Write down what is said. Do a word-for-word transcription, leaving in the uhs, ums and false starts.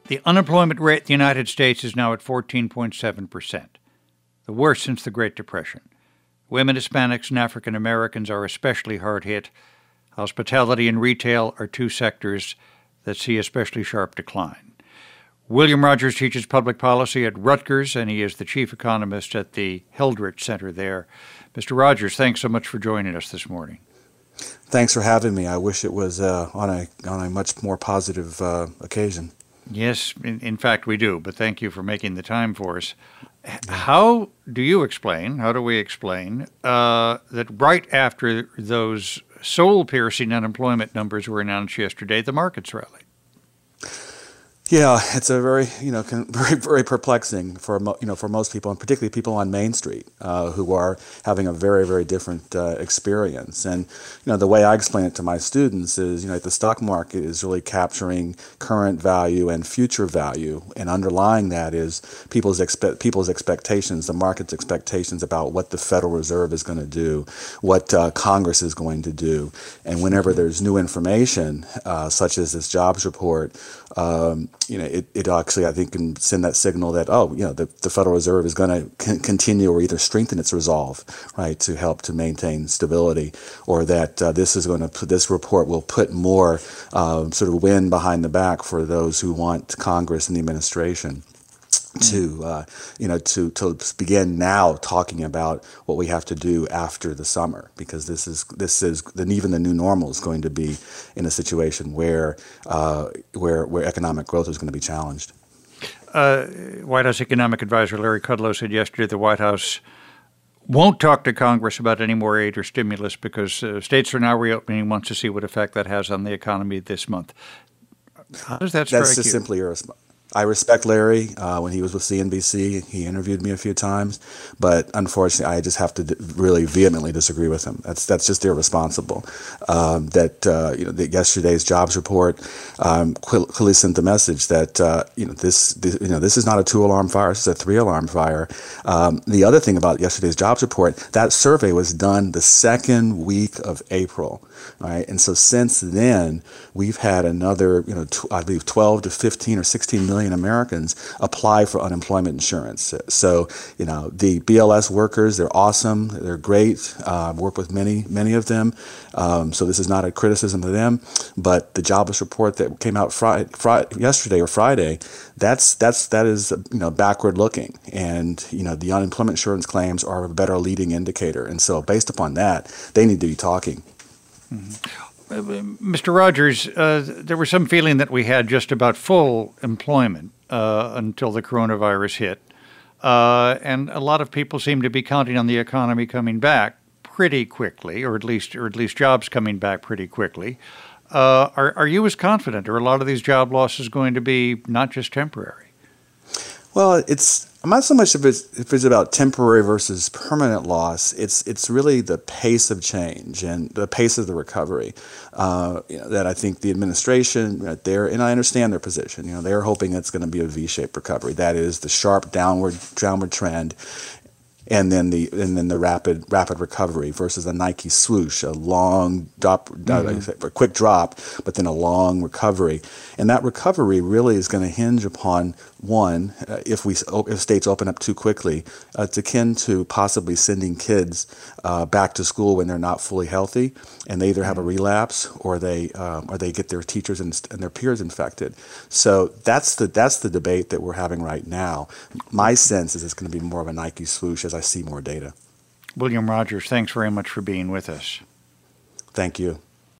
The unemployment rate in the United States is now at fourteen point seven percent, the worst since the Great Depression. Women, Hispanics, and African Americans are especially hard hit. Hospitality and retail are two sectors that see especially sharp decline. William Rogers teaches public policy at Rutgers, and he is the chief economist at the Hildreth Center there. Mister Rogers, thanks so much for joining us this morning. Thanks for having me. I wish it was uh, on a on a much more positive uh, occasion. Yes, in, in fact, we do, but thank you for making the time for us. How do you explain, how do we explain, uh, that right after those soul-piercing unemployment numbers were announced yesterday, the markets rallied? Yeah, it's a very, you know, very, very perplexing for, you know, for most people, and particularly people on Main Street uh, who are having a very, very different uh, experience. And, you know, the way I explain it to my students is, you know, the stock market is really capturing current value and future value, and underlying that is people's expect people's expectations, the market's expectations about what the Federal Reserve is going to do, what uh, Congress is going to do, and whenever there's new information, uh, such as this jobs report. Um, you know, it, it actually, I think, can send that signal that, oh, you know, the, the Federal Reserve is going to con- continue or either strengthen its resolve, right, to help to maintain stability, or that uh, this is going to, this report will put more uh, sort of wind behind the back for those who want Congress and the administration to, uh, you know, to, to begin now talking about what we have to do after the summer, because this is, this is, then even the new normal is going to be in a situation where, uh, where, where economic growth is going to be challenged. Uh, White House Economic Advisor Larry Kudlow said yesterday the White House won't talk to Congress about any more aid or stimulus because uh, states are now reopening and wants to see what effect that has on the economy this month. How does that strike you? That's just simply irresponsible. I respect Larry. Uh, when he was with C N B C, he interviewed me a few times, but unfortunately, I just have to d- really vehemently disagree with him. That's that's just irresponsible. Um, that uh, you know, the, yesterday's jobs report um, clearly sent the message that uh, you know this, this you know this is not a two-alarm fire. This is a three-alarm fire. Um, the other thing about yesterday's jobs report, that survey was done the second week of April, right? And so since then, we've had another you know tw- I believe twelve to fifteen or sixteen million Americans apply for unemployment insurance. So, you know, the B L S workers, they're awesome. They're great. Uh, I've worked with many, many of them. Um, so this is not a criticism of them. But the jobless report that came out Friday, Friday, yesterday or Friday, that's, that's, that is, you know, backward looking. And, you know, the unemployment insurance claims are a better leading indicator. And so based upon that, they need to be talking. Mm-hmm. Mister Rogers, uh, there was some feeling that we had just about full employment uh, until the coronavirus hit. Uh, and a lot of people seem to be counting on the economy coming back pretty quickly, or at least or at least jobs coming back pretty quickly. Uh, are, are you as confident? Are a lot of these job losses going to be not just temporary? Well, it's I'm not so much if it's if it's about temporary versus permanent loss. It's it's really the pace of change and the pace of the recovery uh, you know, that I think the administration right there, and I understand their position. You know, they're hoping it's going to be a V-shaped recovery. That is the sharp downward downward trend. And then the and then the rapid rapid recovery versus a Nike swoosh, a long drop, mm-hmm. a quick drop, but then a long recovery. And that recovery really is going to hinge upon one, uh, if we if states open up too quickly, uh, it's akin to possibly sending kids uh, back to school when they're not fully healthy, and they either have a relapse or they um, or they get their teachers and, and their peers infected. So that's the that's the debate that we're having right now. My sense is it's going to be more of a Nike swoosh as I see more data. William Rogers, thanks very much for being with us. Thank you.